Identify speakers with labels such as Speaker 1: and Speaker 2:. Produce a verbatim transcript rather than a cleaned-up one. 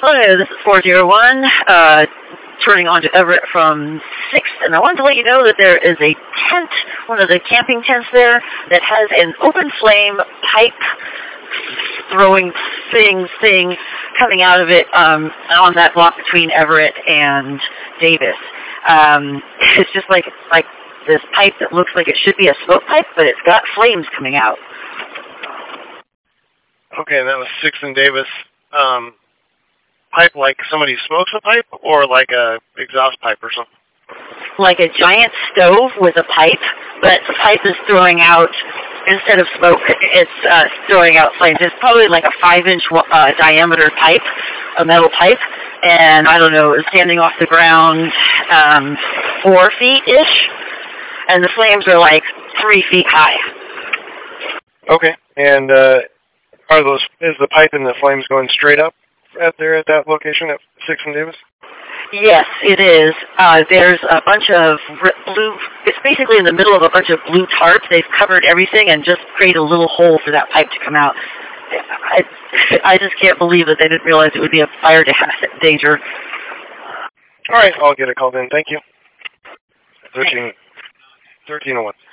Speaker 1: Hello, this is four zero one, uh, turning on to Everett from sixth, and I wanted to let you know that there is a tent, one of the camping tents there, that has an open flame pipe throwing thing, thing coming out of it um, on that block between Everett and Davis. Um, it's just like like this pipe that looks like it should be a smoke pipe, but it's got flames coming out.
Speaker 2: Okay, and that was sixth and Davis. Um, pipe like somebody smokes a pipe, or like a exhaust pipe or something?
Speaker 1: Like a giant stove with a pipe, but the pipe is throwing out, instead of smoke, it's uh, throwing out flames. It's probably like a five-inch uh, diameter pipe, a metal pipe, and I don't know, it's standing off the ground um, four feet-ish, and the flames are like three feet high.
Speaker 2: Okay, and uh, are those is the pipe and the flames going straight up at there at that location at sixth and Davis?
Speaker 1: Yes, it is. Uh, there's a bunch of blue, it's basically in the middle of a bunch of blue tarps. They've covered everything and just created a little hole for that pipe to come out. I, I just can't believe that they didn't realize it would be a fire danger.
Speaker 2: All right, I'll get it called in. Thank you. thirteen, thirteen oh one.